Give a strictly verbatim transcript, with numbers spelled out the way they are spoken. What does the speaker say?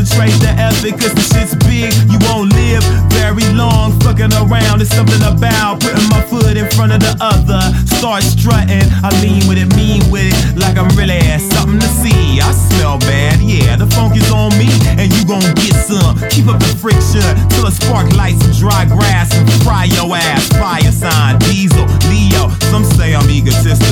concentrate the effort, cause the shit's big. You won't live very long fucking around. There's something about putting my foot in front of the other. Start strutting, I lean with it, mean with it, like I'm really something to see. I smell bad, yeah, the funk is on me, and you gon' get some. Keep up the friction till a spark lights some dry grass and fry your ass. Fire sign, diesel, Leo. Some say I'm egotistical.